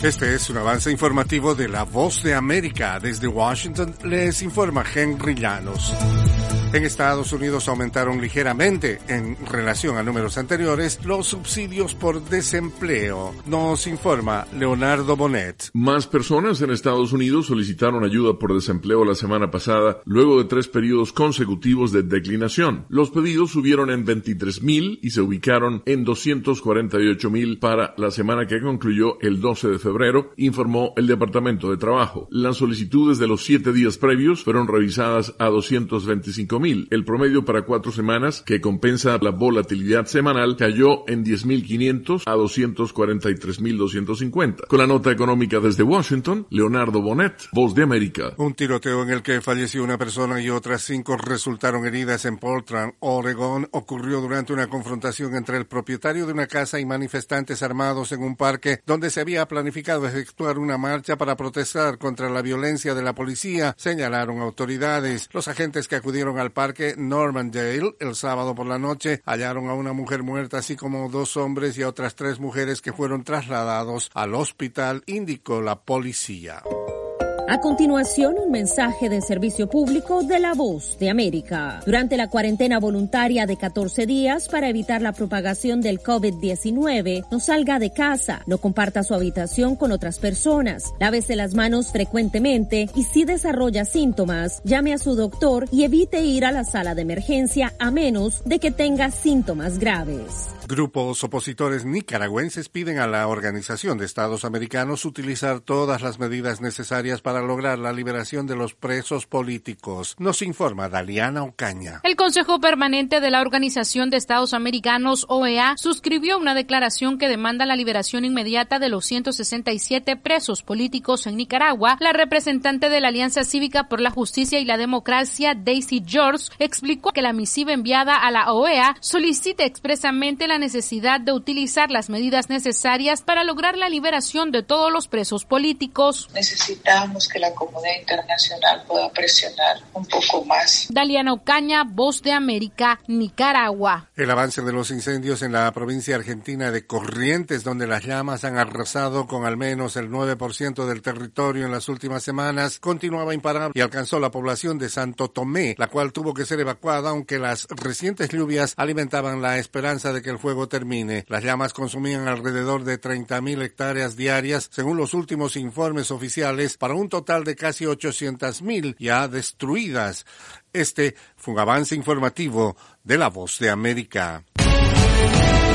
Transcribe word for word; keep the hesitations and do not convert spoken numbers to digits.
Este es un avance informativo de La Voz de América. Desde Washington les informa Henry Llanos. En Estados Unidos aumentaron ligeramente, en relación a números anteriores, los subsidios por desempleo. Nos informa Leonardo Bonet. Más personas en Estados Unidos solicitaron ayuda por desempleo la semana pasada, luego de tres periodos consecutivos de declinación. Los pedidos subieron en veintitrés mil y se ubicaron en doscientos cuarenta y ocho mil para la semana que concluyó el doce de febrero, informó el Departamento de Trabajo. Las solicitudes de los siete días previos fueron revisadas a doscientos veinticinco mil. El promedio para cuatro semanas, que compensa la volatilidad semanal, cayó en diez mil quinientos a doscientos cuarenta y tres mil doscientos cincuenta. Con la nota económica desde Washington, Leonardo Bonet, Voz de América. Un tiroteo en el que falleció una persona y otras cinco resultaron heridas en Portland, Oregón, ocurrió durante una confrontación entre el propietario de una casa y manifestantes armados en un parque donde se había planificado efectuar una marcha para protestar contra la violencia de la policía, señalaron autoridades. Los agentes que acudieron al parque Normandale el sábado por la noche hallaron a una mujer muerta, así como dos hombres y a otras tres mujeres que fueron trasladados al hospital, indicó la policía. A continuación, un mensaje de servicio público de La Voz de América. Durante la cuarentena voluntaria de catorce días para evitar la propagación del COVID diecinueve, no salga de casa, no comparta su habitación con otras personas, lávese las manos frecuentemente y si desarrolla síntomas, llame a su doctor y evite ir a la sala de emergencia a menos de que tenga síntomas graves. Grupos opositores nicaragüenses piden a la Organización de Estados Americanos utilizar todas las medidas necesarias para lograr la liberación de los presos políticos. Nos informa Daliana Ocaña. El Consejo Permanente de la Organización de Estados Americanos, O E A, suscribió una declaración que demanda la liberación inmediata de los ciento sesenta y siete presos políticos en Nicaragua. La representante de la Alianza Cívica por la Justicia y la Democracia, Daisy George, explicó que la misiva enviada a la O E A solicita expresamente la necesidad de utilizar las medidas necesarias para lograr la liberación de todos los presos políticos. Necesitamos que la comunidad internacional pueda presionar un poco más. Daliana Ocaña, Voz de América, Nicaragua. El avance de los incendios en la provincia argentina de Corrientes, donde las llamas han arrasado con al menos el nueve por ciento del territorio en las últimas semanas, continuaba imparable y alcanzó la población de Santo Tomé, la cual tuvo que ser evacuada, aunque las recientes lluvias alimentaban la esperanza de que el fuego termine. Las llamas consumían alrededor de treinta mil hectáreas diarias, según los últimos informes oficiales, para un total de casi ochocientas mil ya destruidas. Este fue un avance informativo de La Voz de América.